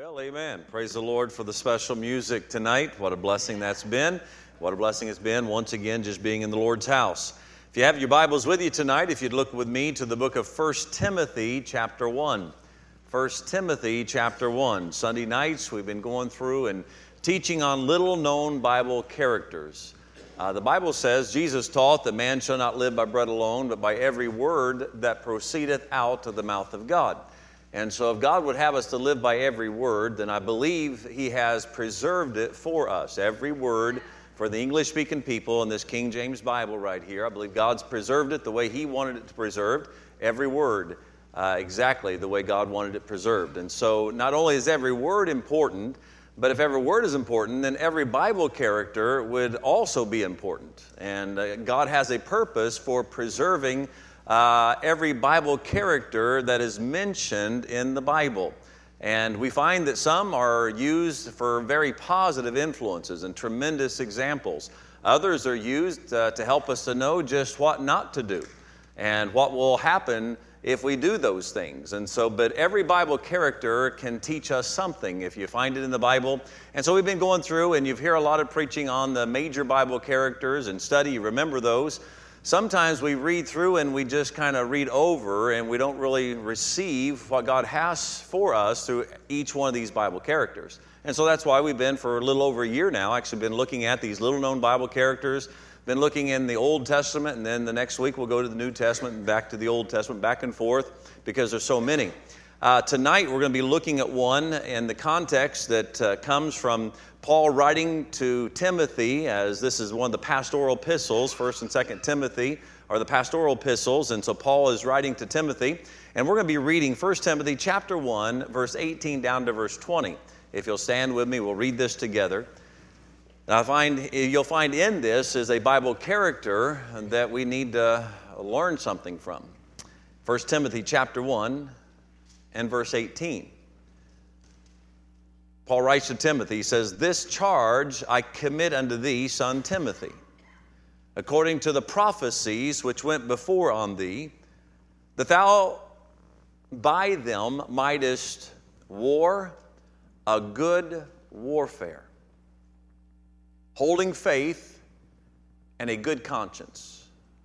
Well, amen. Praise the Lord for the special music tonight. What a blessing that's been. What a blessing it's been, once again, just being in the Lord's house. If you have your Bibles with you tonight, if you'd look with me to the book of 1 Timothy chapter 1. 1 Timothy chapter 1. Sunday nights, we've been going through and teaching on little-known Bible characters. The Bible says, Jesus taught that man shall not live by bread alone, but by every word that proceedeth out of the mouth of God. And so if God would have us to live by every word, then I believe He has preserved it for us. Every word for the English-speaking people in this King James Bible right here. I believe God's preserved it the way He wanted it to preserved. Every word exactly the way God wanted it preserved. And so not only is every word important, but if every word is important, then every Bible character would also be important. And God has a purpose for preserving every Bible character that is mentioned in the Bible. And we find that some are used for very positive influences and tremendous examples. Others are used to help us to know just what not to do and what will happen if we do those things. And so, but every Bible character can teach us something if you find it in the Bible. And so we've been going through, and you hear a lot of preaching on the major Bible characters and study. You remember those. Sometimes we read through and we just kind of read over and we don't really receive what God has for us through each one of these Bible characters. And so that's why we've been for a little over a year now actually been looking at these little-known Bible characters, been looking in the Old Testament, and then the next week we'll go to the New Testament and back to the Old Testament, back and forth, because there's so many. Tonight we're going to be looking at one in the context that comes from Paul writing to Timothy, as this is one of the pastoral epistles. 1st and 2nd Timothy are the pastoral epistles, and so Paul is writing to Timothy. And we're going to be reading 1 Timothy chapter 1, verse 18 down to verse 20. If you'll stand with me, we'll read this together. Now, you'll find in this is a Bible character that we need to learn something from. 1 Timothy chapter 1 and verse 18. Paul writes to Timothy, he says, "This charge I commit unto thee, son Timothy, according to the prophecies which went before on thee, that thou by them mightest war a good warfare, holding faith and a good conscience."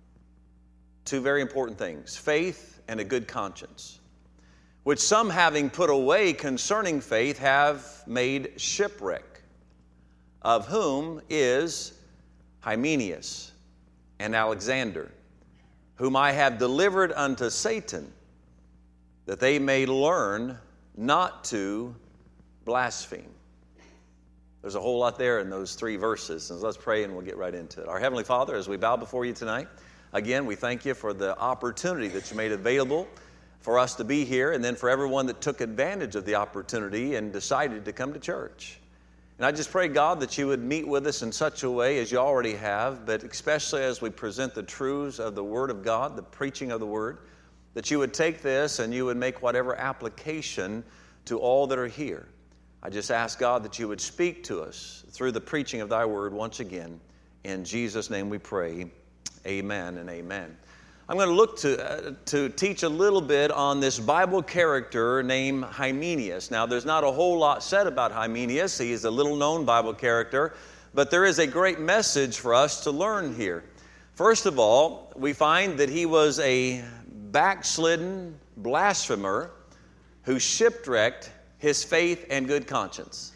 Two very important things, faith and a good conscience, which some having put away concerning faith have made shipwreck, of whom is Hymenaeus and Alexander, whom I have delivered unto Satan, that they may learn not to blaspheme. There's a whole lot there in those three verses, and let's pray and we'll get right into it. Our Heavenly Father, as we bow before you tonight, again, we thank you for the opportunity that you made available for us to be here, and then for everyone that took advantage of the opportunity and decided to come to church. And I just pray, God, that you would meet with us in such a way as you already have, but especially as we present the truths of the Word of God, the preaching of the Word, that you would take this and you would make whatever application to all that are here. I just ask, God, that you would speak to us through the preaching of thy Word once again. In Jesus' name we pray, amen and amen. I'm going to look to teach a little bit on this Bible character named Hymenaeus. Now, there's not a whole lot said about Hymenaeus. He is a little-known Bible character, but there is a great message for us to learn here. First of all, we find that he was a backslidden blasphemer who shipwrecked his faith and good conscience.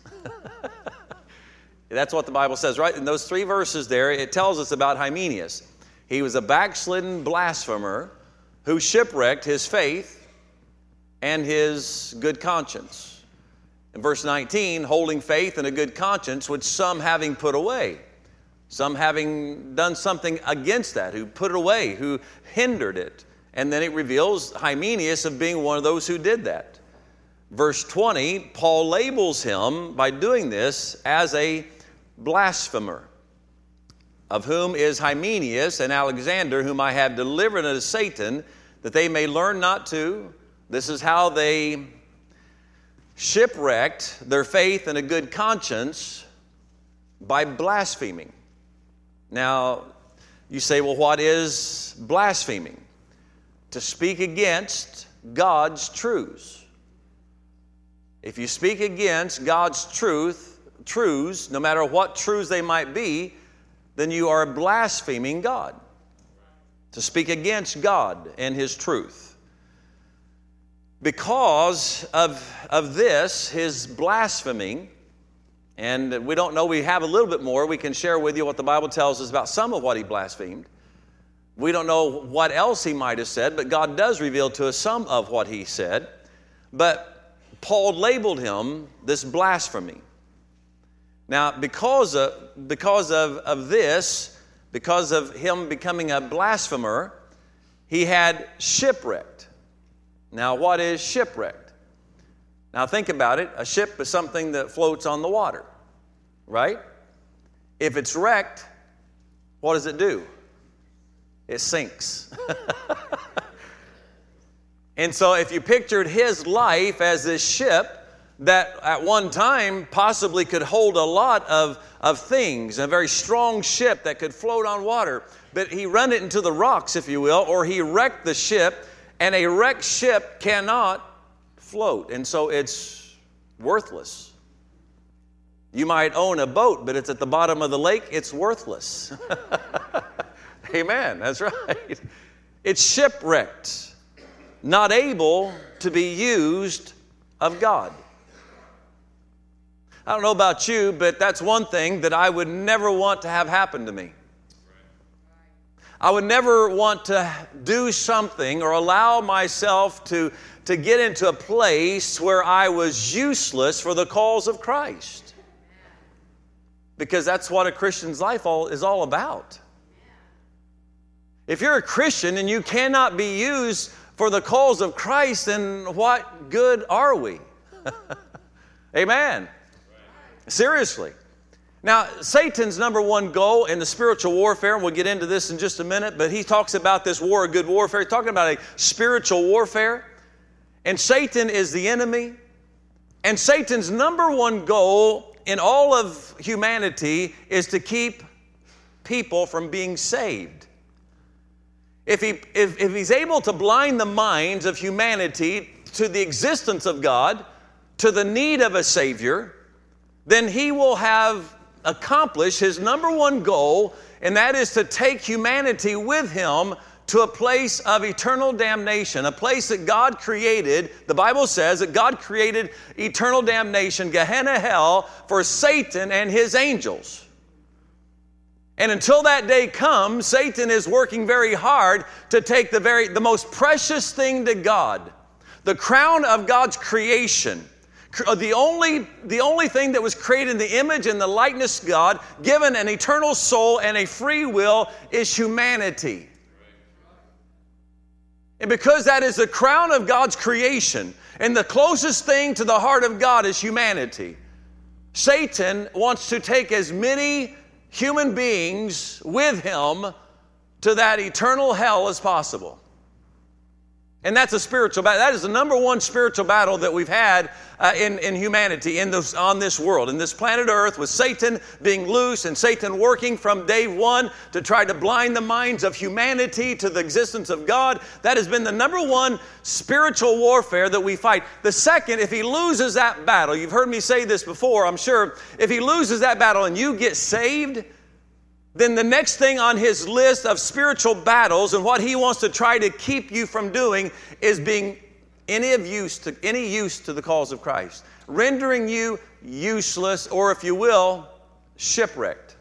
That's what the Bible says, right? In those three verses there, it tells us about Hymenaeus. He was a backslidden blasphemer who shipwrecked his faith and his good conscience. In verse 19, holding faith and a good conscience, which some having put away, some having done something against that, who put it away, who hindered it. And then it reveals Hymenaeus of being one of those who did that. Verse 20, Paul labels him by doing this as a blasphemer, of whom is Hymenaeus and Alexander, whom I have delivered unto Satan, that they may learn not to. This is how they shipwrecked their faith and a good conscience, by blaspheming. Now, you say, well, what is blaspheming? To speak against God's truths. If you speak against God's truths, no matter what truths they might be, then you are blaspheming God. To speak against God and His truth. Because of this, his blaspheming, and we don't know, we have a little bit more. We can share with you what the Bible tells us about some of what he blasphemed. We don't know what else he might have said, but God does reveal to us some of what he said. But Paul labeled him this blasphemy. Now, because of this, because of him becoming a blasphemer, he had shipwrecked. Now, what is shipwrecked? Now, think about it. A ship is something that floats on the water, right? If it's wrecked, what does it do? It sinks. And so if you pictured his life as this ship that at one time possibly could hold a lot of things, a very strong ship that could float on water, but he ran it into the rocks, if you will, or he wrecked the ship, and a wrecked ship cannot float, and so it's worthless. You might own a boat, but it's at the bottom of the lake, it's worthless. Amen, that's right. It's shipwrecked, not able to be used of God. I don't know about you, but that's one thing that I would never want to have happen to me. I would never want to do something or allow myself to get into a place where I was useless for the cause of Christ. Because that's what a Christian's life is all about. If you're a Christian and you cannot be used for the cause of Christ, then what good are we? Amen. Seriously. Now, Satan's number one goal in the spiritual warfare, and we'll get into this in just a minute, but he talks about this war of good warfare. He's talking about a spiritual warfare. And Satan is the enemy. And Satan's number one goal in all of humanity is to keep people from being saved. If he's able to blind the minds of humanity to the existence of God, to the need of a Savior, then he will have accomplished his number one goal, and that is to take humanity with him to a place of eternal damnation, a place that God created. The Bible says that God created eternal damnation, Gehenna, hell, for Satan and his angels. And until that day comes, Satan is working very hard to take the most precious thing to God, the crown of God's creation. The only thing that was created in the image and the likeness of God, given an eternal soul and a free will, is humanity. And because that is the crown of God's creation, and the closest thing to the heart of God is humanity, Satan wants to take as many human beings with him to that eternal hell as possible. And that's a spiritual battle. That is the number one spiritual battle that we've had in humanity, on this world, in this planet Earth, with Satan being loose and Satan working from day one to try to blind the minds of humanity to the existence of God. That has been the number one spiritual warfare that we fight. The second, if he loses that battle, you've heard me say this before, I'm sure, if he loses that battle and you get saved, then the next thing on his list of spiritual battles and what he wants to try to keep you from doing is being any use to the cause of Christ, rendering you useless, or if you will, shipwrecked.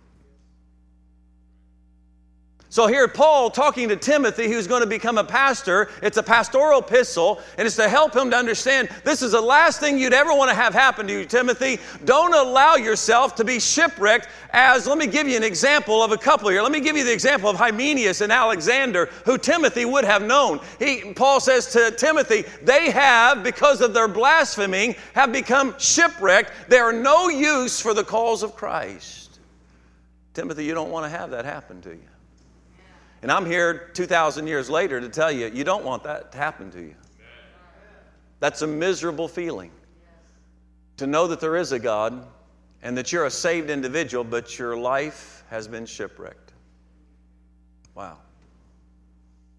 So here Paul talking to Timothy, who's going to become a pastor. It's a pastoral epistle, and it's to help him to understand this is the last thing you'd ever want to have happen to you, Timothy. Don't allow yourself to be shipwrecked. Let me give you an example of a couple here. Let me give you the example of Hymenaeus and Alexander, who Timothy would have known. Paul says to Timothy, they have, because of their blaspheming, have become shipwrecked. They are no use for the cause of Christ. Timothy, you don't want to have that happen to you. And I'm here 2,000 years later to tell you, you don't want that to happen to you. That's a miserable feeling. To know that there is a God and that you're a saved individual, but your life has been shipwrecked. Wow.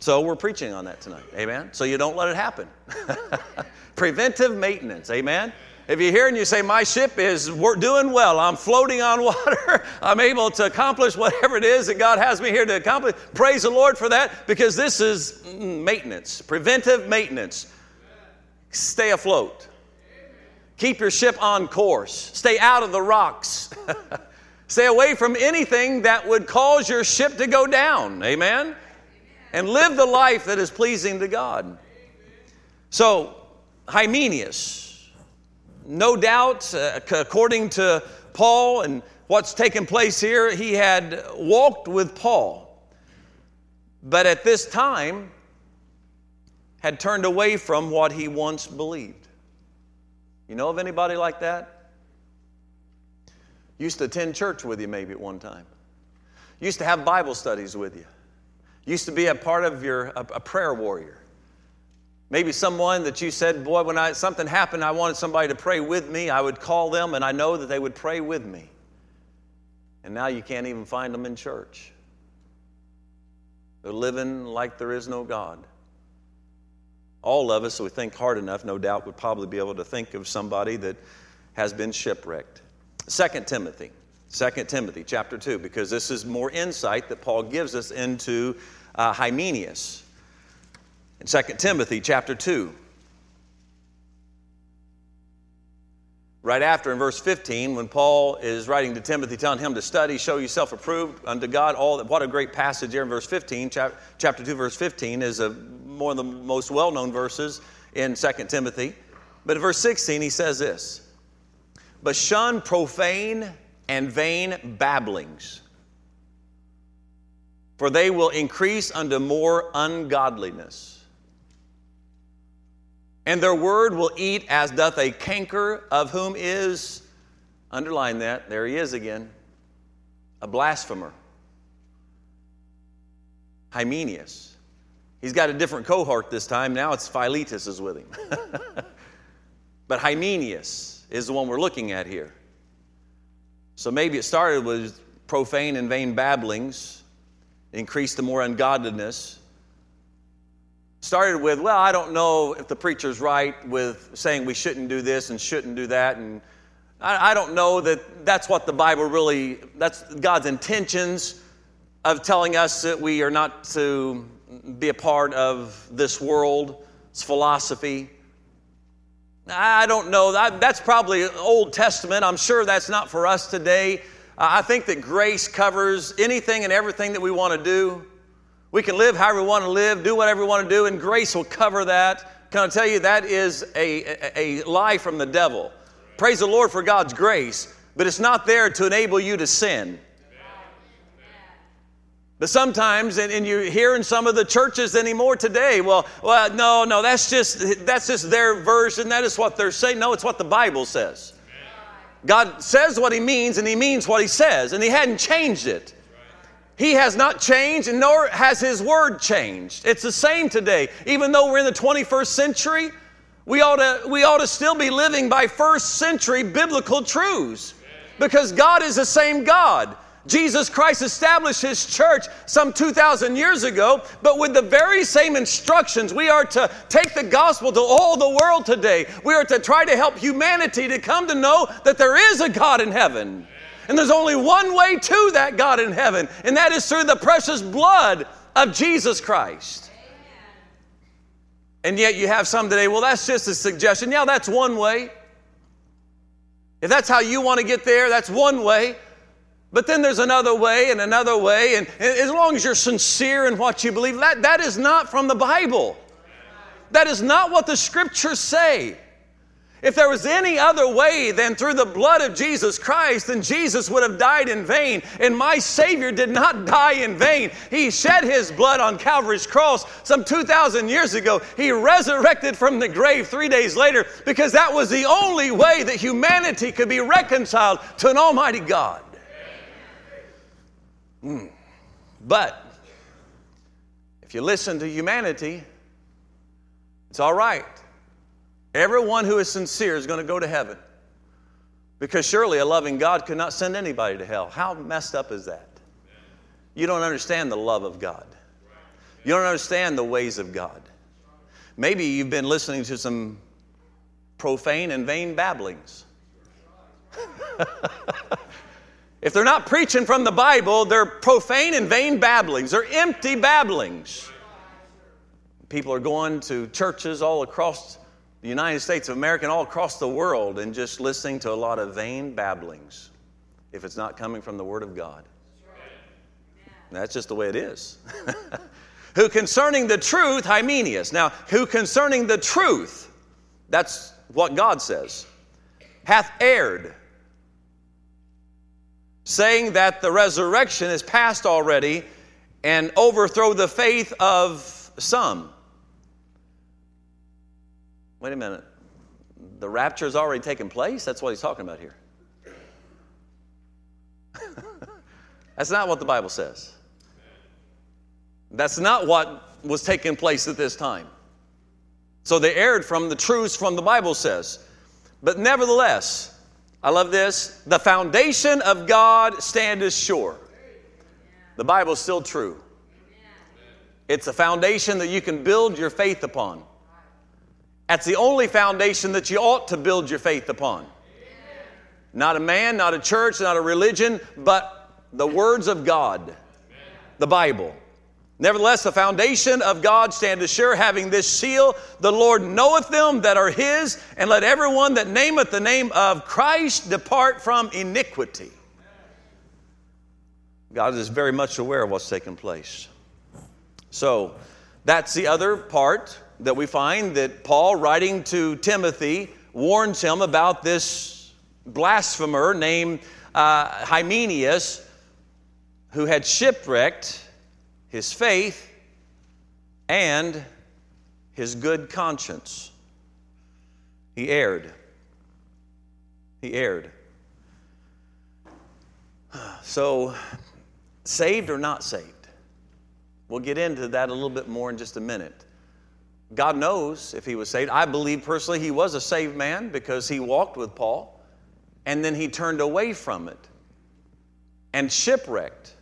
So we're preaching on that tonight. Amen? So you don't let it happen. Preventive maintenance. Amen? If you're here and you say, my ship is doing well, I'm floating on water, I'm able to accomplish whatever it is that God has me here to accomplish, praise the Lord for that, because this is maintenance, preventive maintenance. Stay afloat. Keep your ship on course. Stay out of the rocks. Stay away from anything that would cause your ship to go down. Amen? And live the life that is pleasing to God. So, Hymenaeus, no doubt, according to Paul and what's taken place here, he had walked with Paul, but at this time had turned away from what he once believed. You know of anybody like that? Used to attend church with you maybe at one time. Used to have Bible studies with you. Used to be a part of a prayer warrior. Maybe someone that you said, boy, when something happened, I wanted somebody to pray with me. I would call them, and I know that they would pray with me. And now you can't even find them in church. They're living like there is no God. All of us, if we think hard enough, no doubt would probably be able to think of somebody that has been shipwrecked. 2 Timothy chapter 2, because this is more insight that Paul gives us into Hymenaeus. In 2 Timothy chapter 2, right after in verse 15, when Paul is writing to Timothy, telling him to study, show yourself approved unto God. What a great passage there in verse 15. Chapter 2, verse 15 is one of the most well-known verses in 2 Timothy. But in verse 16, he says this, but shun profane and vain babblings, for they will increase unto more ungodliness. And their word will eat as doth a canker, of whom is, underline that, there he is again, a blasphemer. Hymenaeus. He's got a different cohort this time. Now it's Philetus is with him. But Hymenaeus is the one we're looking at here. So maybe it started with profane and vain babblings, increased to more ungodliness. Started with, well, I don't know if the preacher's right with saying we shouldn't do this and shouldn't do that. And I don't know that that's what the Bible really, that's God's intentions of telling us that we are not to be a part of this world, its philosophy. I don't know. That's probably Old Testament. I'm sure that's not for us today. I think that grace covers anything and everything that we want to do. We can live however we want to live, do whatever we want to do, and grace will cover that. Can I tell you, that is a lie from the devil. Praise the Lord for God's grace, but it's not there to enable you to sin. But sometimes, and you hear in some of the churches anymore today, well, no, that's just their version. That is what they're saying. No, it's what the Bible says. God says what He means, and He means what He says, and He hadn't changed it. He has not changed, and nor has His Word changed. It's the same today. Even though we're in the 21st century, we ought to still be living by first century biblical truths, because God is the same God. Jesus Christ established His church some 2,000 years ago, but with the very same instructions, we are to take the gospel to all the world today. We are to try to help humanity to come to know that there is a God in heaven. And there's only one way to that God in heaven, and that is through the precious blood of Jesus Christ. And yet you have some today, well, that's just a suggestion. Yeah, that's one way. If that's how you want to get there, that's one way. But then there's another way and another way. And as long as you're sincere in what you believe, that is not from the Bible. That is not what the Scriptures say. If there was any other way than through the blood of Jesus Christ, then Jesus would have died in vain. And my Savior did not die in vain. He shed His blood on Calvary's cross some 2,000 years ago. He resurrected from the grave 3 days later, because that was the only way that humanity could be reconciled to an almighty God. But if you listen to humanity, it's all right. Everyone who is sincere is going to go to heaven, because surely a loving God could not send anybody to hell. How messed up is that? You don't understand the love of God. You don't understand the ways of God. Maybe you've been listening to some profane and vain babblings. If they're not preaching from the Bible, they're profane and vain babblings. They're empty babblings. People are going to churches all across the United States of America and all across the world and just listening to a lot of vain babblings if it's not coming from the Word of God. That's just the way it is. Who concerning the truth, Hymenaeus. Now, who concerning the truth, that's what God says, hath erred, saying that the resurrection is past already, and overthrow the faith of some. Wait a minute. The rapture has already taken place? That's what he's talking about here. That's not what the Bible says. That's not what was taking place at this time. So they erred from the truths from the Bible says. But nevertheless, I love this, the foundation of God standeth sure. The Bible is still true. It's a foundation that you can build your faith upon. That's the only foundation that you ought to build your faith upon. Not a man, not a church, not a religion, but the words of God, the Bible. Nevertheless, the foundation of God standeth sure, having this seal, the Lord knoweth them that are his, and let everyone that nameth the name of Christ depart from iniquity. God is very much aware of what's taking place. So, that's the other part that we find that Paul, writing to Timothy, warns him about this blasphemer named Hymenaeus, who had shipwrecked his faith and his good conscience. He erred. He erred. So, saved or not saved? We'll get into that a little bit more in just a minute. God knows if he was saved. I believe personally he was a saved man because he walked with Paul and then he turned away from it and shipwrecked.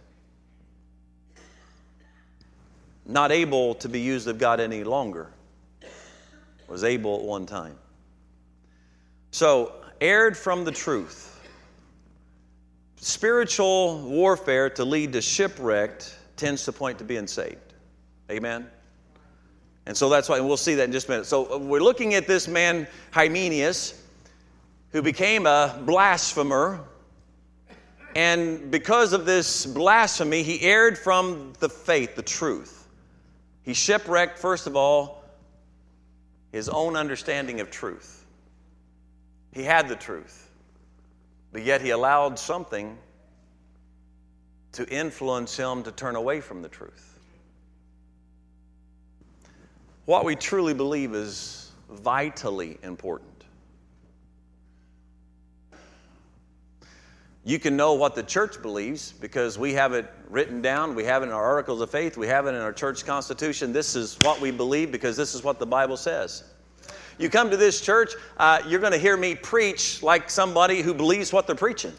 Not able to be used of God any longer. Was able at one time. So, erred from the truth. Spiritual warfare to lead to shipwreck tends to point to being saved. Amen? And so that's why, and we'll see that in just a minute. So we're looking at this man, Hymenaeus, who became a blasphemer. And because of this blasphemy, he erred from the faith, the truth. He shipwrecked, first of all, his own understanding of truth. He had the truth, but yet he allowed something to influence him to turn away from the truth. What we truly believe is vitally important. You can know what the church believes because we have it written down. We have it in our articles of faith. We have it in our church constitution. This is what we believe because this is what the Bible says. You come to this church, you're going to hear me preach like somebody who believes what they're preaching.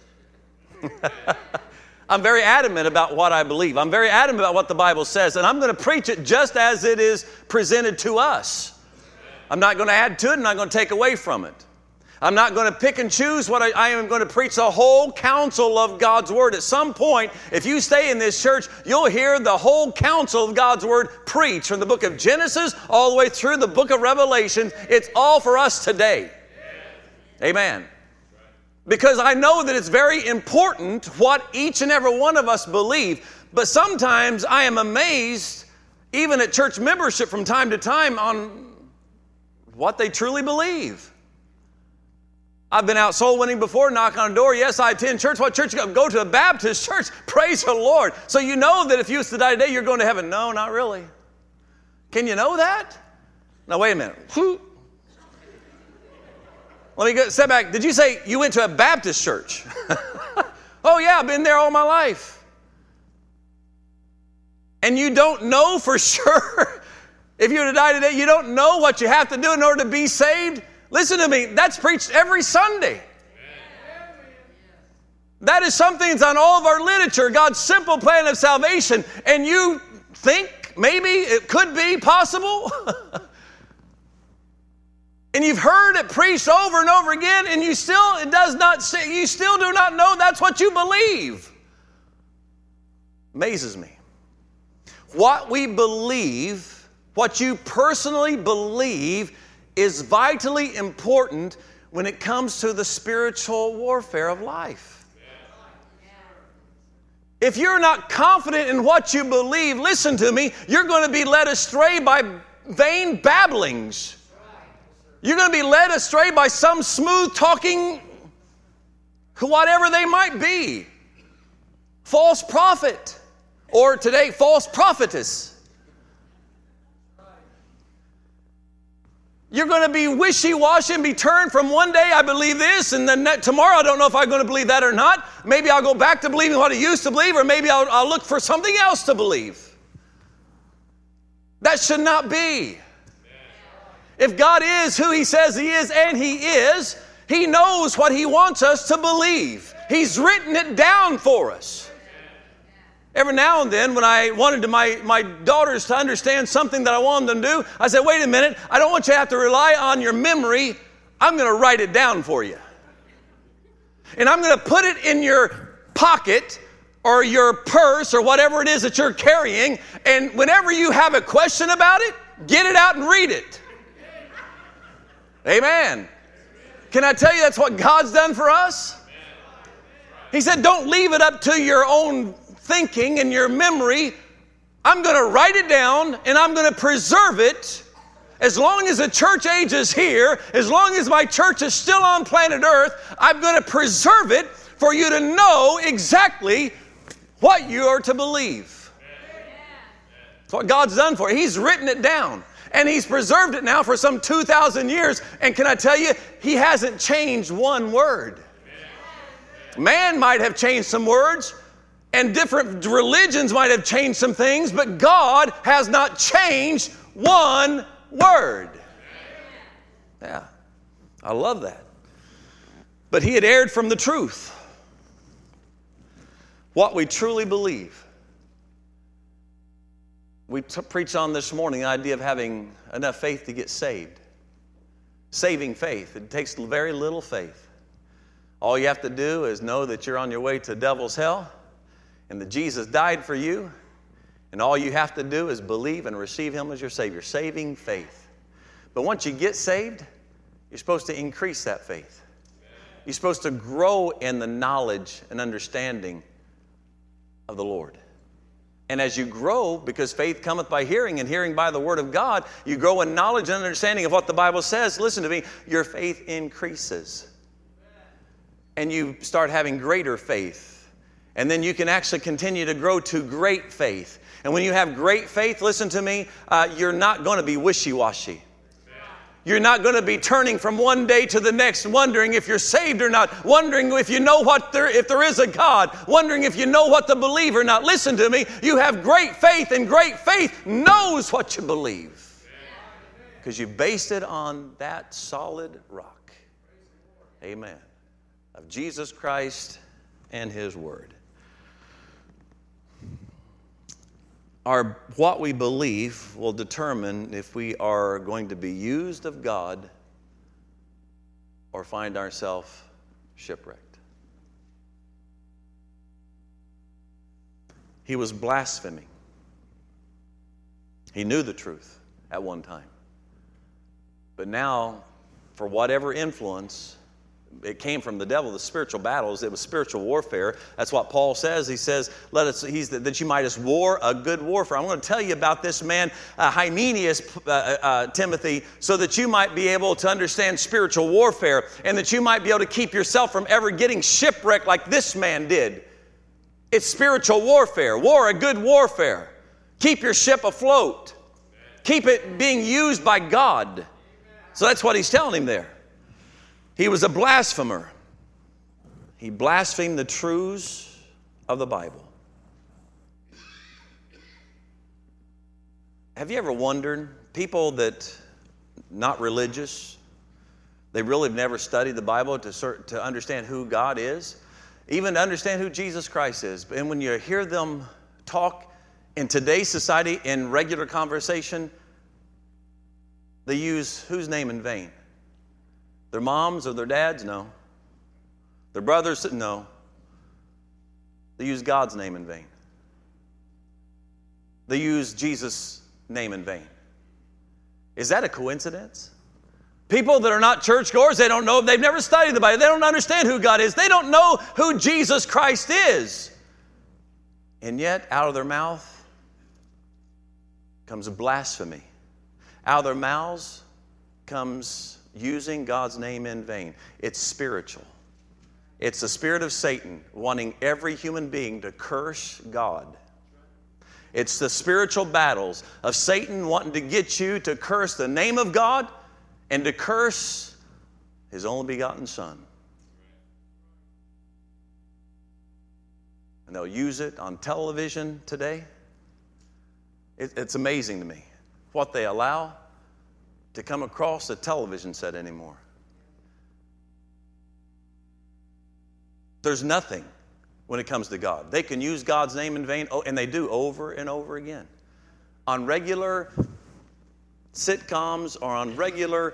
I'm very adamant about what I believe. I'm very adamant about what the Bible says, and I'm going to preach it just as it is presented to us. I'm not going to add to it, and I'm not going to take away from it. I'm not going to pick and choose what I am going to preach the whole counsel of God's Word. At some point, if you stay in this church, you'll hear the whole counsel of God's Word preached from the book of Genesis all the way through the book of Revelation. It's all for us today. Amen. Because I know that it's very important what each and every one of us believe. But sometimes I am amazed, even at church membership from time to time, on what they truly believe. I've been out soul winning before, knock on a door. Yes, I attend church. What church you go? Go to a Baptist church. Praise the Lord. So you know that if you used to die today, you're going to heaven. No, not really. Can you know that? Now, wait a minute. Let me step back. Did you say you went to a Baptist church? Oh, yeah, I've been there all my life. And you don't know for sure. If you were to die today, you don't know what you have to do in order to be saved. Listen to me, that's preached every Sunday. That is something that's on all of our literature, God's simple plan of salvation. And you think maybe it could be possible. And you've heard it preached over and over again, and you still do not know that's what you believe. Amazes me. What we believe, what you personally believe, is vitally important when it comes to the spiritual warfare of life. If you're not confident in what you believe, listen to me, you're going to be led astray by vain babblings. You're going to be led astray by some smooth talking, whatever they might be. False prophet, or today, false prophetess. You're going to be wishy-washy and be turned from one day I believe this, and then tomorrow I don't know if I'm going to believe that or not. Maybe I'll go back to believing what I used to believe, or maybe I'll look for something else to believe. That should not be. If God is who He says He is, and He is, He knows what He wants us to believe. He's written it down for us. Every now and then, when I wanted my daughters to understand something that I wanted them to do, I said, wait a minute, I don't want you to have to rely on your memory. I'm going to write it down for you. And I'm going to put it in your pocket or your purse or whatever it is that you're carrying. And whenever you have a question about it, get it out and read it. Amen. Can I tell you that's what God's done for us? He said, don't leave it up to your own thinking and your memory. I'm going to write it down and I'm going to preserve it as long as the church age is here, as long as my church is still on planet Earth. I'm going to preserve it for you to know exactly what you are to believe. That's what God's done for you. He's written it down. And He's preserved it now for some 2,000 years. And can I tell you, He hasn't changed one word. Man might have changed some words, and different religions might have changed some things, but God has not changed one word. Yeah, I love that. But He had erred from the truth. What we truly believe. We preached on this morning the idea of having enough faith to get saved. Saving faith. It takes very little faith. All you have to do is know that you're on your way to devil's hell and that Jesus died for you. And all you have to do is believe and receive Him as your Savior. Saving faith. But once you get saved, you're supposed to increase that faith. You're supposed to grow in the knowledge and understanding of the Lord. And as you grow, because faith cometh by hearing, and hearing by the Word of God, you grow in knowledge and understanding of what the Bible says. Listen to me, your faith increases. And you start having greater faith. And then you can actually continue to grow to great faith. And when you have great faith, listen to me, you're not going to be wishy-washy. You're not going to be turning from one day to the next, wondering if you're saved or not, wondering if you know if there is a God, wondering if you know what to believe or not. Listen to me, you have great faith, and great faith knows what you believe. Because you based it on that solid rock. Amen. Of Jesus Christ and His Word. What we believe will determine if we are going to be used of God or find ourselves shipwrecked. He was blaspheming. He knew the truth at one time. But now, for whatever influence, it came from the devil, the spiritual battles. It was spiritual warfare. That's what Paul says. He says, that you might as war a good warfare. I'm going to tell you about this man, Hymenaeus, Timothy, so that you might be able to understand spiritual warfare and that you might be able to keep yourself from ever getting shipwrecked like this man did. It's spiritual warfare. War a good warfare. Keep your ship afloat. Keep it being used by God. So that's what he's telling him there. He was a blasphemer. He blasphemed the truths of the Bible. Have you ever wondered, people that not religious, they really have never studied the Bible to understand who God is, even to understand who Jesus Christ is. And when you hear them talk, In today's society, in regular conversation, they use whose name in vain? Their moms or their dads? No. Their brothers? No. They use God's name in vain. They use Jesus' name in vain. Is that a coincidence? People that are not churchgoers, they don't know, they've never studied the Bible, they don't understand who God is, they don't know who Jesus Christ is. And yet, out of their mouth comes a blasphemy. Out of their mouths comes using God's name in vain. It's spiritual. It's the spirit of Satan wanting every human being to curse God. It's the spiritual battles of Satan wanting to get you to curse the name of God and to curse His only begotten Son. And they'll use it on television today. It's amazing to me what they allow to come across a television set anymore. There's nothing when it comes to God. They can use God's name in vain, and they do over and over again. On regular sitcoms or on regular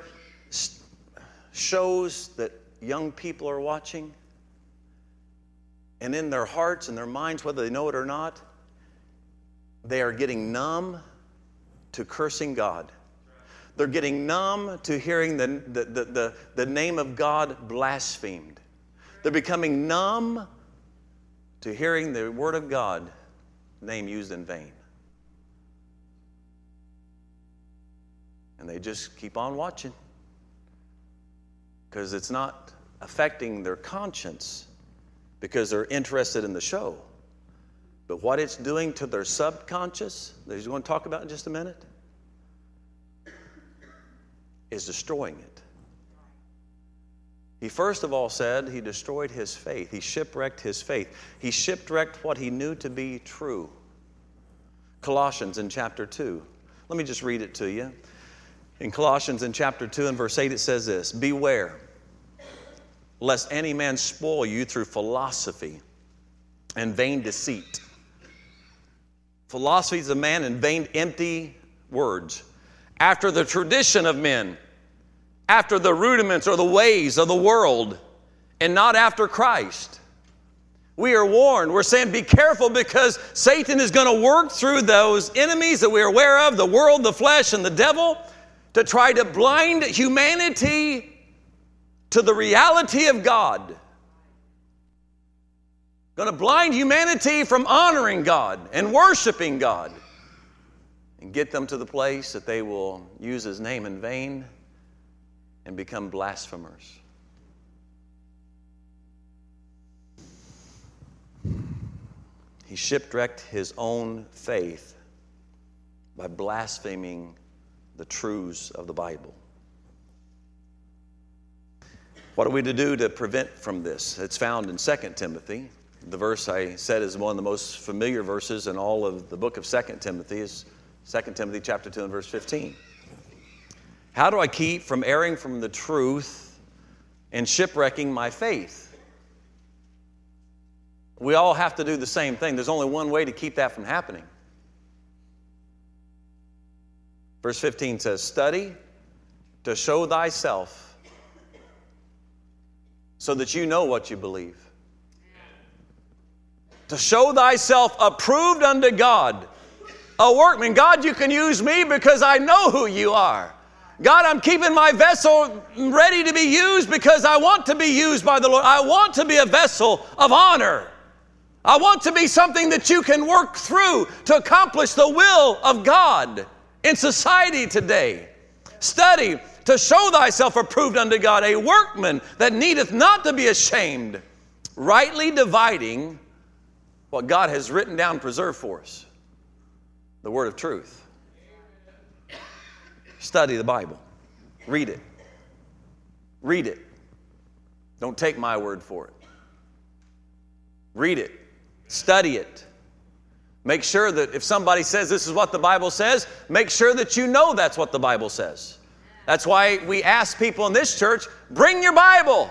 shows that young people are watching, and in their hearts and their minds, whether they know it or not, they are getting numb to cursing God. They're getting numb to hearing the name of God blasphemed. They're becoming numb to hearing the Word of God name used in vain. And they just keep on watching because it's not affecting their conscience because they're interested in the show. But what it's doing to their subconscious, that he's going to talk about in just a minute, is destroying it. He first of all said he destroyed his faith. He shipwrecked his faith. He shipwrecked what he knew to be true. Colossians in chapter 2. Let me just read it to you. In Colossians in chapter 2 and verse 8 it says this, "Beware, lest any man spoil you through philosophy and vain deceit." Philosophy is a man in vain, empty words. After the tradition of men, after the rudiments or the ways of the world, and not after Christ. We are warned. We're saying be careful because Satan is going to work through those enemies that we're aware of, the world, the flesh, and the devil, to try to blind humanity to the reality of God. Going to blind humanity from honoring God and worshiping God and get them to the place that they will use His name in vain and become blasphemers. He shipwrecked his own faith by blaspheming the truths of the Bible. What are we to do to prevent from this? It's found in 2 Timothy. The verse I said is one of the most familiar verses in all of the book of 2 Timothy is 2 Timothy chapter 2 and verse 15. How do I keep from erring from the truth and shipwrecking my faith? We all have to do the same thing. There's only one way to keep that from happening. Verse 15 says, "Study to show thyself so that you know what you believe. To show thyself approved unto God, a workman." God, you can use me because I know who you are. God, I'm keeping my vessel ready to be used because I want to be used by the Lord. I want to be a vessel of honor. I want to be something that you can work through to accomplish the will of God in society today. Study to show thyself approved unto God, a workman that needeth not to be ashamed, rightly dividing what God has written down and preserved for us, the word of truth. Study the Bible. Read it. Read it. Don't take my word for it. Read it. Study it. Make sure that if somebody says this is what the Bible says, make sure that you know that's what the Bible says. That's why we ask people in this church, bring your Bible.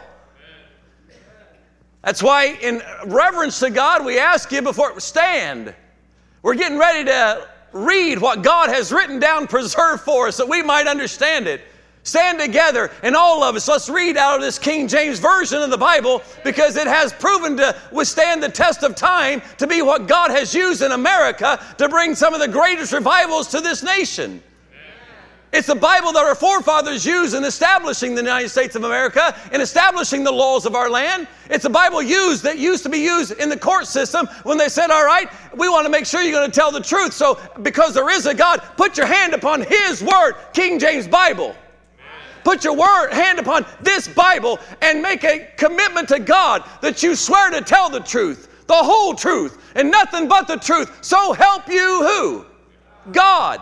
That's why in reverence to God, we ask you before, stand. We're getting ready to read what God has written down, preserved for us, that we might understand it. Stand together, and all of us, let's read out of this King James Version of the Bible, because it has proven to withstand the test of time, to be what God has used in America to bring some of the greatest revivals to this nation. It's the Bible that our forefathers used in establishing the United States of America and establishing the laws of our land. It's the Bible that used to be used in the court system when they said, all right, we want to make sure you're going to tell the truth. So because there is a God, put your hand upon His Word, King James Bible. Put your hand upon this Bible and make a commitment to God that you swear to tell the truth, the whole truth, and nothing but the truth. So help you who? God.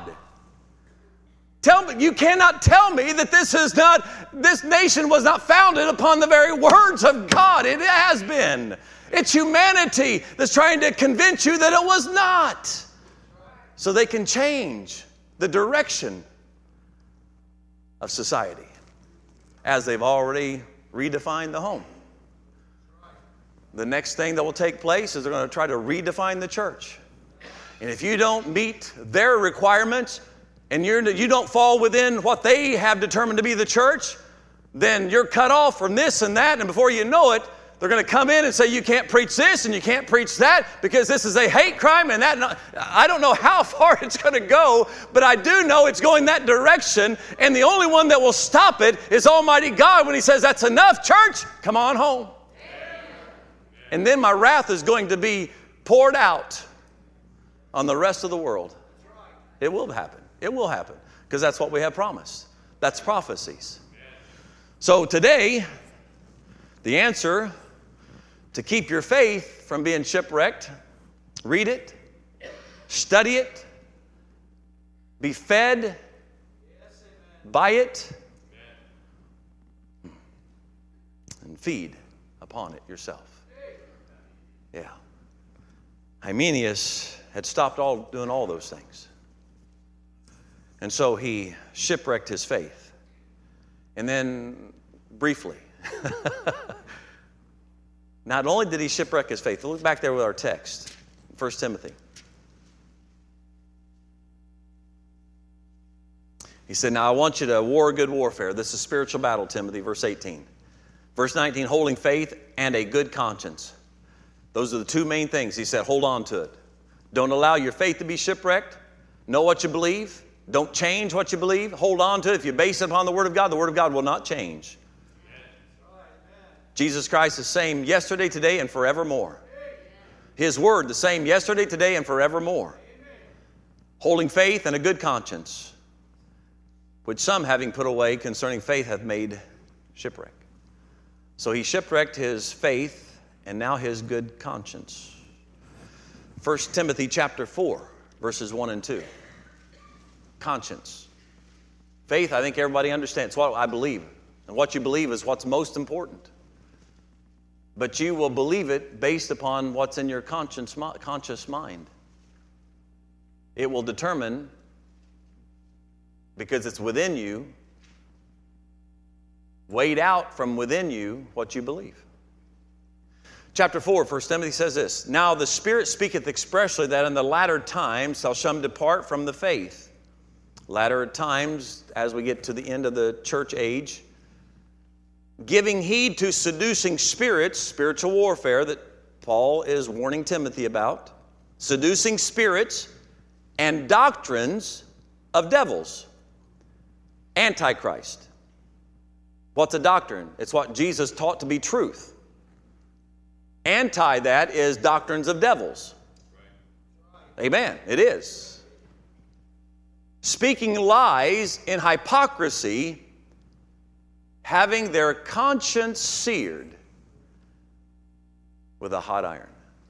You cannot tell me that this nation was not founded upon the very words of God. It has been. It's humanity that's trying to convince you that it was not, so they can change the direction of society, as they've already redefined the home. The next thing that will take place is they're going to try to redefine the church. And if you don't meet their requirements, and you don't fall within what they have determined to be the church, then you're cut off from this and that, and before you know it, they're going to come in and say you can't preach this and you can't preach that because this is a hate crime and that. I don't know how far it's going to go, but I do know it's going that direction, and the only one that will stop it is Almighty God when He says, that's enough, church, come on home. And then my wrath is going to be poured out on the rest of the world. It will happen. It will happen, because that's what we have promised. That's prophecies. So today, the answer to keep your faith from being shipwrecked, read it, study it, be fed by it, and feed upon it yourself. Yeah. Hymenaeus had stopped doing all those things. And so he shipwrecked his faith. And then, briefly, not only did he shipwreck his faith, look back there with our text, 1 Timothy. He said, now I want you to war a good warfare. This is spiritual battle, Timothy, verse 18. Verse 19, holding faith and a good conscience. Those are the two main things. He said, hold on to it. Don't allow your faith to be shipwrecked. Know what you believe. Don't change what you believe. Hold on to it. If you base it upon the Word of God will not change. Jesus Christ is the same yesterday, today, and forevermore. His Word the same yesterday, today, and forevermore. Holding faith and a good conscience, which some, having put away concerning faith, hath made shipwreck. So he shipwrecked his faith and now his good conscience. 1 Timothy chapter 4, verses 1 and 2. Conscience. Faith, I think everybody understands what I believe. And what you believe is what's most important. But you will believe it based upon what's in your conscious mind. It will determine, because it's within you, weighed out from within you, what you believe. Chapter 4, 1 Timothy says this, now the Spirit speaketh expressly that in the latter times shall some depart from the faith. Latter times, as we get to the end of the church age, giving heed to seducing spirits, spiritual warfare that Paul is warning Timothy about, seducing spirits and doctrines of devils, Antichrist. What's a doctrine? It's what Jesus taught to be truth. Anti that is doctrines of devils. Amen. It is. Speaking lies in hypocrisy, having their conscience seared with a hot iron.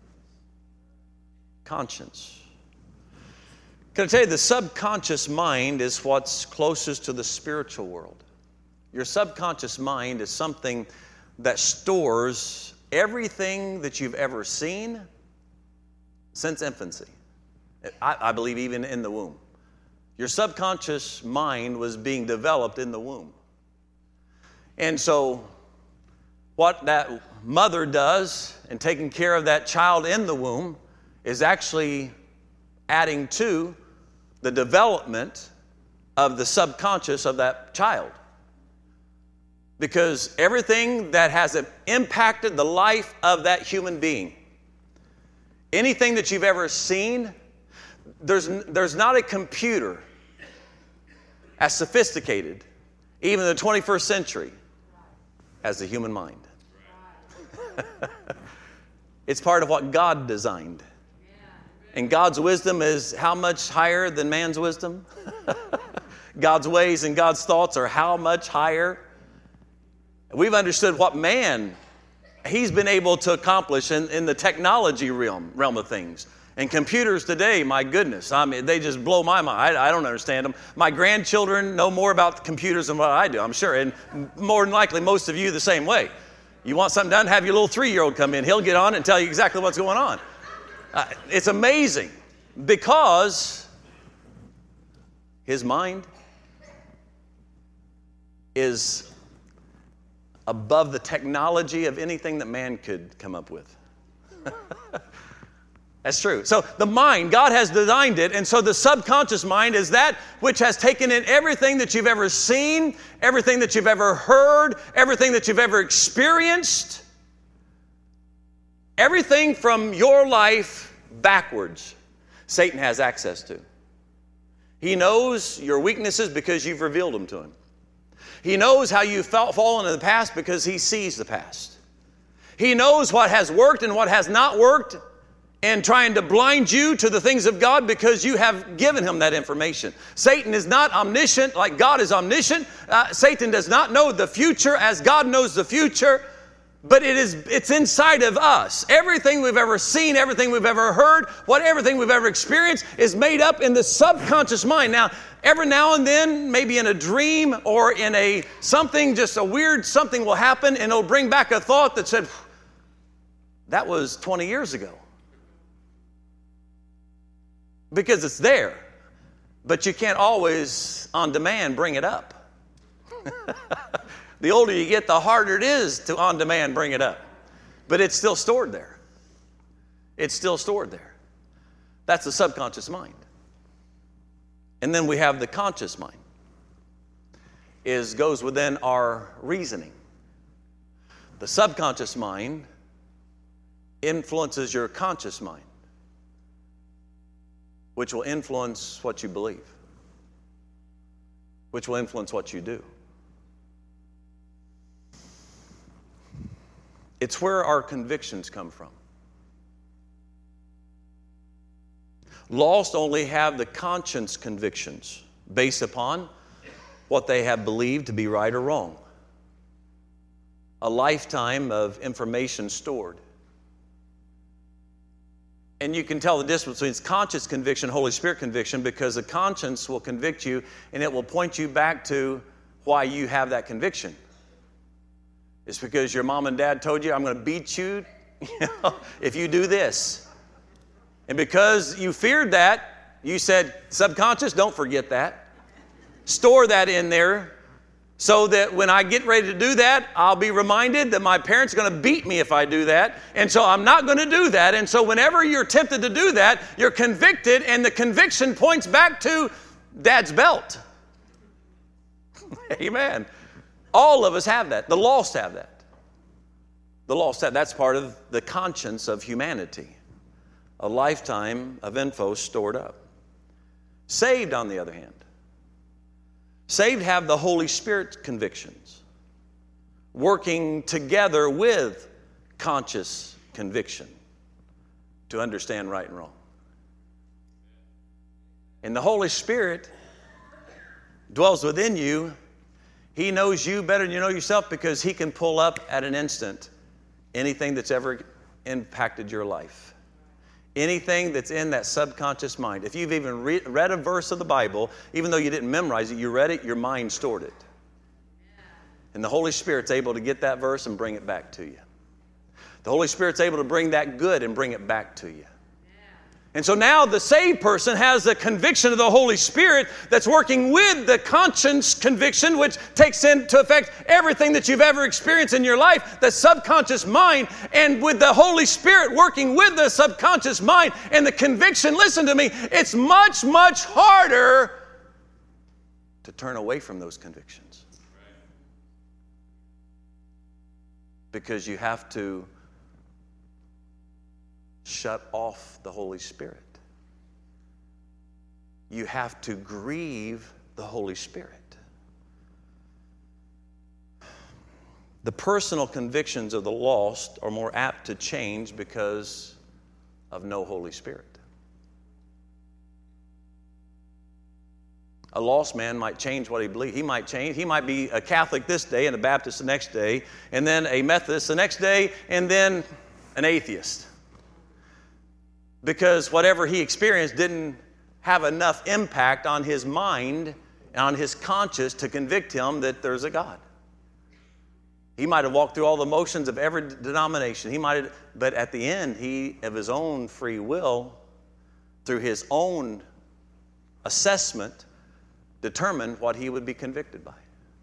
Conscience. Can I tell you, the subconscious mind is what's closest to the spiritual world. Your subconscious mind is something that stores everything that you've ever seen since infancy. I believe even in the womb. Your subconscious mind was being developed in the womb. And so what that mother does in taking care of that child in the womb is actually adding to the development of the subconscious of that child. Because everything that has impacted the life of that human being, anything that you've ever seen, there's not a computer as sophisticated, even in the 21st century, as the human mind. It's part of what God designed. And God's wisdom is how much higher than man's wisdom? God's ways and God's thoughts are how much higher? We've understood what man, he's been able to accomplish in the technology realm of things. And computers today, my goodness, I mean, they just blow my mind. I don't understand them. My grandchildren know more about computers than what I do, I'm sure. And more than likely, most of you the same way. You want something done, have your little 3-year-old come in. He'll get on and tell you exactly what's going on. It's amazing because his mind is above the technology of anything that man could come up with. That's true. So the mind, God has designed it, and so the subconscious mind is that which has taken in everything that you've ever seen, everything that you've ever heard, everything that you've ever experienced, everything from your life backwards, Satan has access to. He knows your weaknesses because you've revealed them to him. He knows how you've fallen in the past because he sees the past. He knows what has worked and what has not worked, and trying to blind you to the things of God because you have given him that information. Satan is not omniscient like God is omniscient. Satan does not know the future as God knows the future, but it's inside of us. Everything we've ever seen, everything we've ever heard, everything we've ever experienced is made up in the subconscious mind. Now, every now and then, maybe in a dream or in something, just a weird something will happen and it'll bring back a thought that said, that was 20 years ago. Because it's there, but you can't always, on demand, bring it up. The older you get, the harder it is to, on demand, bring it up. But it's still stored there. It's still stored there. That's the subconscious mind. And then we have the conscious mind. Goes within our reasoning. The subconscious mind influences your conscious mind, which will influence what you believe, which will influence what you do. It's where our convictions come from. Lost only have the conscience convictions based upon what they have believed to be right or wrong. A lifetime of information stored. And you can tell the difference between conscious conviction and Holy Spirit conviction because the conscience will convict you and it will point you back to why you have that conviction. It's because your mom and dad told you, I'm going to beat you if you do this. And because you feared that, you said, subconscious, don't forget that. Store that in there so that when I get ready to do that, I'll be reminded that my parents are going to beat me if I do that. And so I'm not going to do that. And so whenever you're tempted to do that, you're convicted, and the conviction points back to Dad's belt. Amen. All of us have that. The lost have that. The lost have. That's part of the conscience of humanity. A lifetime of info stored up. Saved, on the other hand. Saved have the Holy Spirit convictions, working together with conscious conviction to understand right and wrong. And the Holy Spirit dwells within you. He knows you better than you know yourself because He can pull up at an instant anything that's ever impacted your life. Anything that's in that subconscious mind. If you've even read a verse of the Bible, even though you didn't memorize it, you read it, your mind stored it. And the Holy Spirit's able to get that verse and bring it back to you. The Holy Spirit's able to bring that good and bring it back to you. And so now the saved person has the conviction of the Holy Spirit that's working with the conscience conviction, which takes into effect everything that you've ever experienced in your life, the subconscious mind, and with the Holy Spirit working with the subconscious mind and the conviction, listen to me, it's much, much harder to turn away from those convictions. Because you have to shut off the Holy Spirit. You have to grieve the Holy Spirit. The personal convictions of the lost are more apt to change because of no Holy Spirit. A lost man might change what he believes. He might change. He might be a Catholic this day and a Baptist the next day, and then a Methodist the next day, and then an atheist. Because whatever he experienced didn't have enough impact on his mind and on his conscience to convict him that there's a God. He might have walked through all the motions of every denomination. But at the end, he, of his own free will, through his own assessment, determined what he would be convicted by.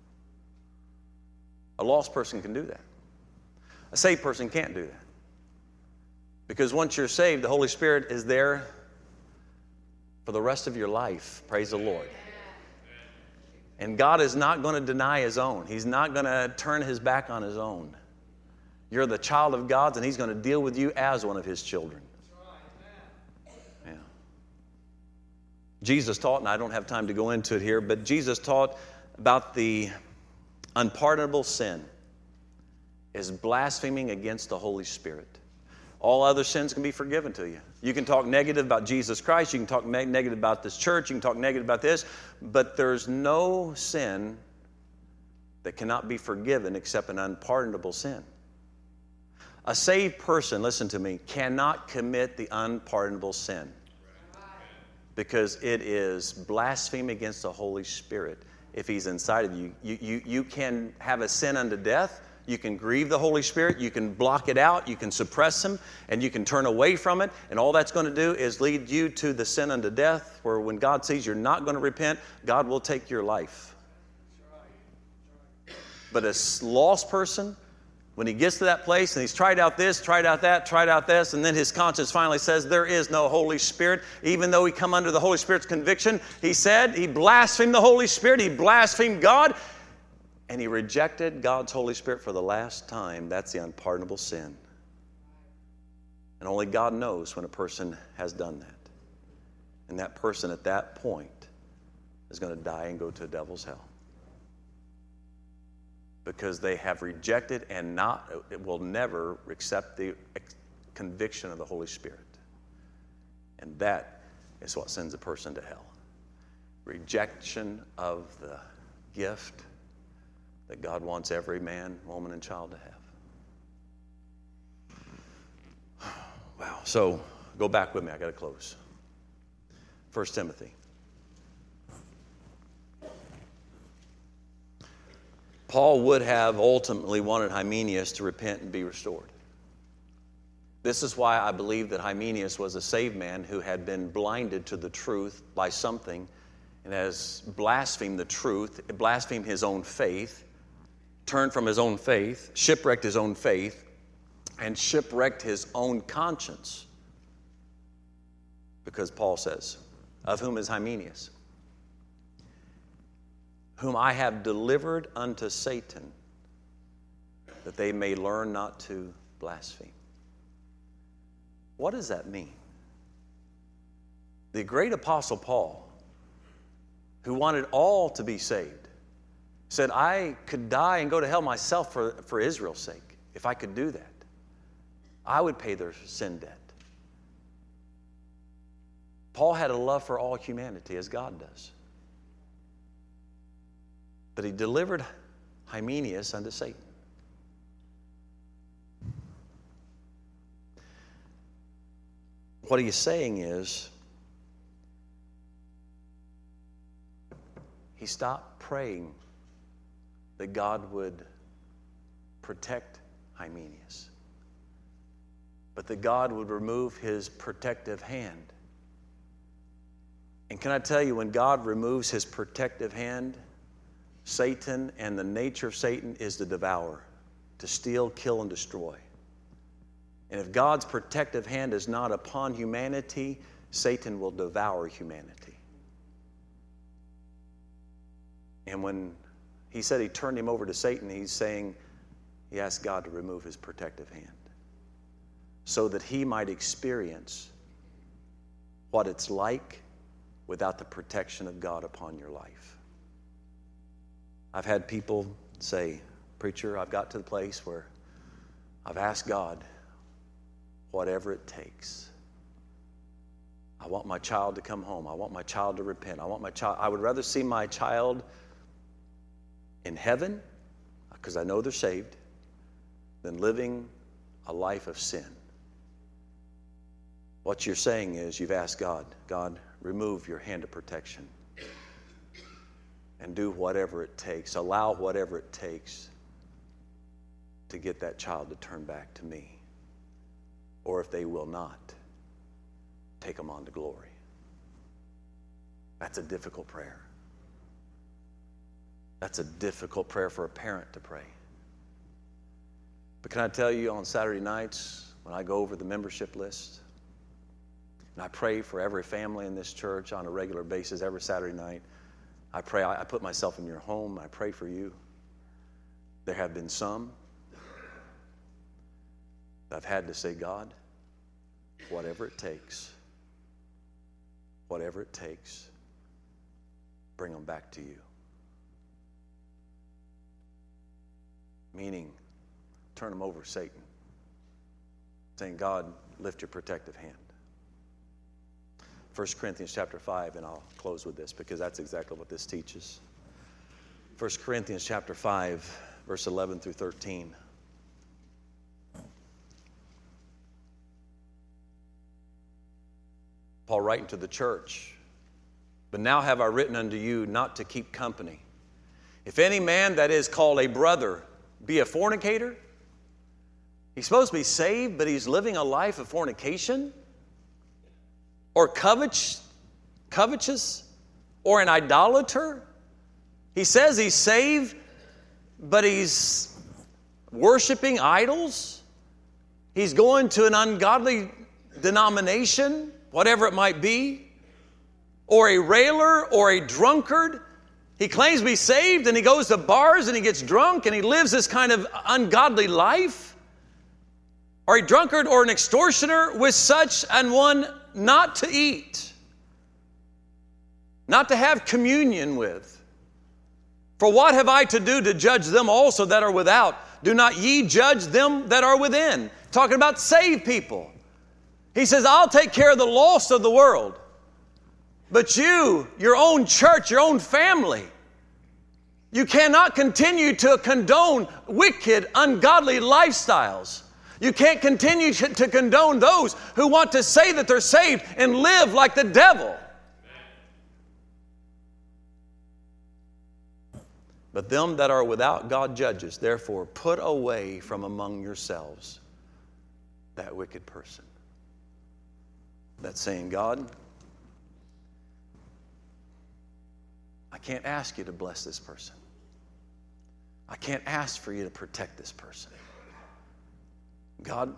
A lost person can do that. A saved person can't do that. Because once you're saved, the Holy Spirit is there for the rest of your life. Praise the Lord. And God is not going to deny His own. He's not going to turn His back on His own. You're the child of God, and He's going to deal with you as one of His children. Yeah. Jesus taught, and I don't have time to go into it here, but Jesus taught about the unpardonable sin is blaspheming against the Holy Spirit. All other sins can be forgiven to you. You can talk negative about Jesus Christ. You can talk negative about this church. You can talk negative about this. But there's no sin that cannot be forgiven except an unpardonable sin. A saved person, listen to me, cannot commit the unpardonable sin because it is blasphemy against the Holy Spirit if He's inside of you. You can have a sin unto death. You can grieve the Holy Spirit. You can block it out. You can suppress Him. And you can turn away from it. And all that's going to do is lead you to the sin unto death, where when God sees you're not going to repent, God will take your life. But a lost person, when he gets to that place and he's tried out this, tried out that, tried out this, and then his conscience finally says there is no Holy Spirit, even though he come under the Holy Spirit's conviction, he said he blasphemed the Holy Spirit, he blasphemed God, and he rejected God's Holy Spirit for the last time. That's the unpardonable sin. And only God knows when a person has done that. And that person at that point is going to die and go to the devil's hell. Because they have rejected and will never accept the conviction of the Holy Spirit. And that is what sends a person to hell. Rejection of the gift that God wants every man, woman, and child to have. Wow. So go back with me. I got to close. 1 Timothy. Paul would have ultimately wanted Hymenaeus to repent and be restored. This is why I believe that Hymenaeus was a saved man who had been blinded to the truth by something and has blasphemed the truth, blasphemed his own faith, turned from his own faith, shipwrecked his own faith, and shipwrecked his own conscience. Because Paul says, of whom is Hymenaeus? Whom I have delivered unto Satan, that they may learn not to blaspheme. What does that mean? The great apostle Paul, who wanted all to be saved, said, I could die and go to hell myself for Israel's sake. If I could do that, I would pay their sin debt. Paul had a love for all humanity as God does. But he delivered Hymenaeus unto Satan. What he is saying is, he stopped praying that God would protect Hymenaeus, but that God would remove His protective hand And can I tell you, when God removes His protective hand, Satan and the nature of Satan is to devour, to steal, kill, and destroy. And if God's protective hand is not upon humanity, Satan will devour humanity. And when He said He turned him over to Satan, He's saying He asked God to remove His protective hand so that he might experience what it's like without the protection of God upon your life. I've had people say, "Preacher, I've got to the place where I've asked God, whatever it takes. I want my child to come home. I want my child to repent. I would rather see my child in heaven, because I know they're saved, than living a life of sin." What you're saying is you've asked God, God, remove your hand of protection and do whatever it takes. Allow whatever it takes to get that child to turn back to me. Or if they will not, take them on to glory. That's a difficult prayer. That's a difficult prayer for a parent to pray. But can I tell you, on Saturday nights, when I go over the membership list, and I pray for every family in this church on a regular basis every Saturday night, I pray, I put myself in your home, I pray for you. There have been some that I've had to say, God, whatever it takes, bring them back to you. Meaning, turn them over to Satan. Saying, God, lift your protective hand. 1 Corinthians chapter 5, and I'll close with this because that's exactly what this teaches. 1 Corinthians chapter 5, verse 11 through 13. Paul writing to the church, "But now have I written unto you not to keep company. If any man that is called a brother be a fornicator," he's supposed to be saved, but he's living a life of fornication, or covetous, or an idolater. He says he's saved, but he's worshiping idols. He's going to an ungodly denomination, whatever it might be, or a railer or a drunkard. He claims to be saved, and he goes to bars and he gets drunk and he lives this kind of ungodly life. Or a drunkard or an extortioner, with such an one not to eat, not to have communion with. For what have I to do to judge them also that are without? Do not ye judge them that are within. Talking about saved people. He says, I'll take care of the lost of the world. But you, your own church, your own family, you cannot continue to condone wicked, ungodly lifestyles. You can't continue to condone those who want to say that they're saved and live like the devil. But them that are without God judges. Therefore, put away from among yourselves that wicked person. That's saying, God, I can't ask you to bless this person. I can't ask for you to protect this person. God,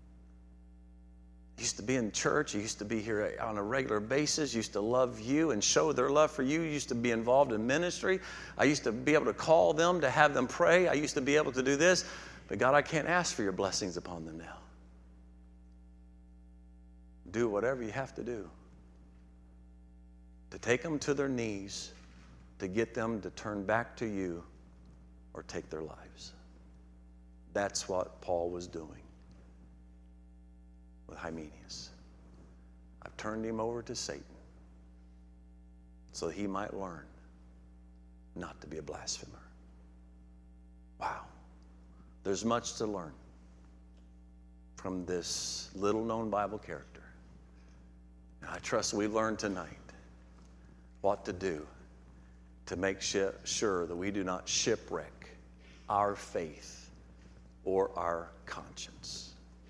used to be in church, used to be here on a regular basis, used to love you and show their love for you, used to be involved in ministry. I used to be able to call them, to have them pray. I used to be able to do this. But God, I can't ask for your blessings upon them now. Do whatever you have to do to take them to their knees, to get them to turn back to you or take their lives. That's what Paul was doing with Hymenaeus. I've turned him over to Satan so he might learn not to be a blasphemer. Wow. There's much to learn from this little-known Bible character. And I trust we learned tonight what to do to make sure that we do not shipwreck our faith or our conscience.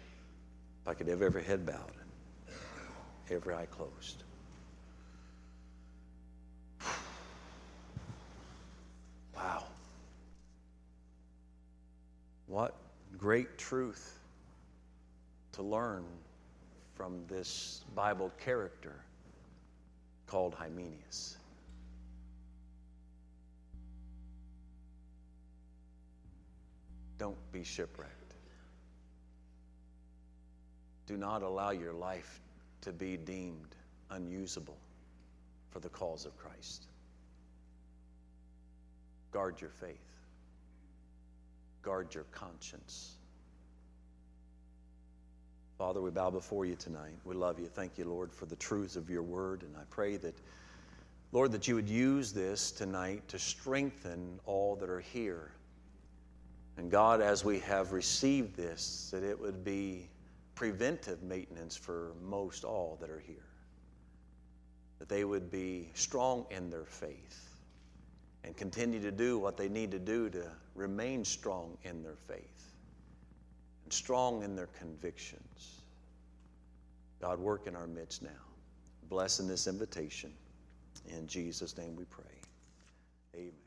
If I could have every head bowed and every eye closed. great truth to learn from this Bible character called Hymenaeus. Don't be shipwrecked. Do not allow your life to be deemed unusable for the cause of Christ. Guard your faith. Guard your conscience. Father, we bow before you tonight. We love you. Thank you, Lord, for the truths of your word. And I pray that, Lord, that you would use this tonight to strengthen all that are here. And God, as we have received this, that it would be preventive maintenance for most all that are here. That they would be strong in their faith and continue to do what they need to do to remain strong in their faith and strong in their convictions. God, work in our midst now. Bless in this invitation. In Jesus' name we pray. Amen.